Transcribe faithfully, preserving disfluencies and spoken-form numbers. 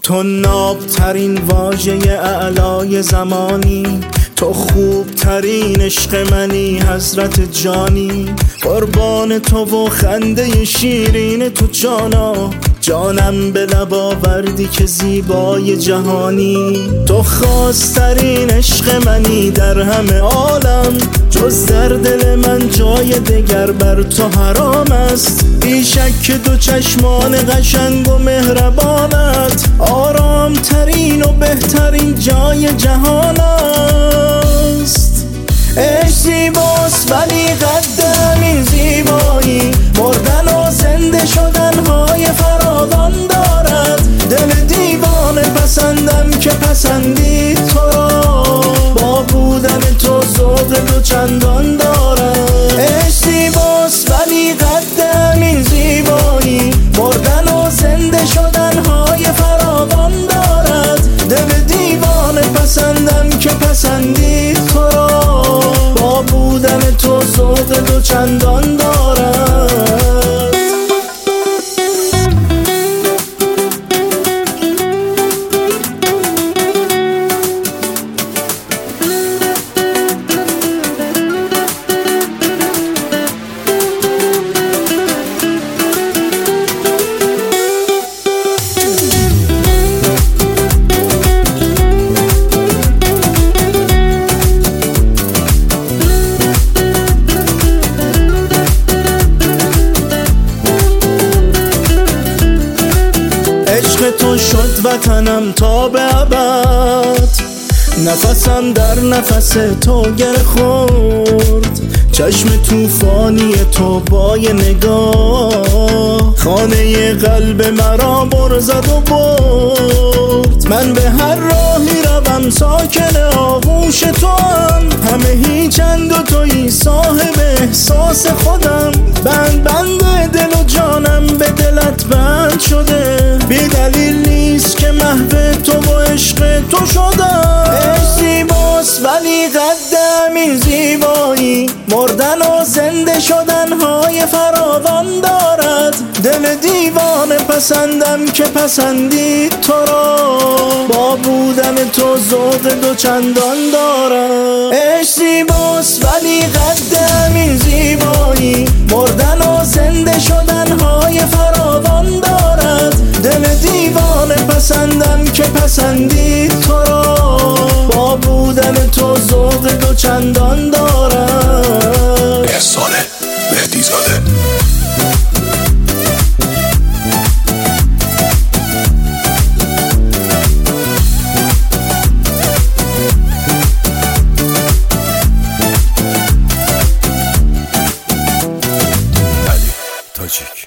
تو نابترین واژه اعلای زمانی، تو خوبترین عشق منی حضرت جانی. قربان تو و خنده شیرین تو جانا، جانم به لب آوردی که زیبای جهانی. تو خاصترین عشق منی در همه عالم، جز در دل من جای دگر بر تو حرام است. بی شک دو چشمان قشنگ و مهربانت آرام ترین و بهترین جای جهان است. عشق زیباست ولی قد همین زیبایی، مردن و زنده شدن های فراوان دارد. دل دیوانه پسندم که پسندی تو را، با بودن تو ذوق دو چندان دارد. عشق زیباست ولی قد همین زیبایی، مردن و زنده شدن های فراوان دارد. دل دیوانه پسندم که پسندی تو را، با بودن تو ذوق دو چندان دارد. عشق تو شد وطنم تا به ابد، نفسم در نفس تو گره خورد. چشم توفانی تو با یه نگاه، خانه قلب مرا بر زد و برد. من به هر راهی روم ساکن آغوش تو هم، همه هیچند و تویی صاحب احساس خودم. بند بند دل و جانم به دلت بند شده، بی دلیل نیست که محو تو و عشق تو شدم. عشق زیباست ولی قد همین زیبایی، مردن و زنده شدن های فراوان دارد. دل دیوانه پسندم که پسندی تو را، با بودن تو ذوق دو چندان دارد. عشق زیباست ولی قد همین زیبایی، مردن و زنده شدن های فراوان دارد. دل دیوانه پسندم که پسندی تو را، با بودن تو ذوق دو چندان دارد. احسان مهدی زاده. علی تاجیک.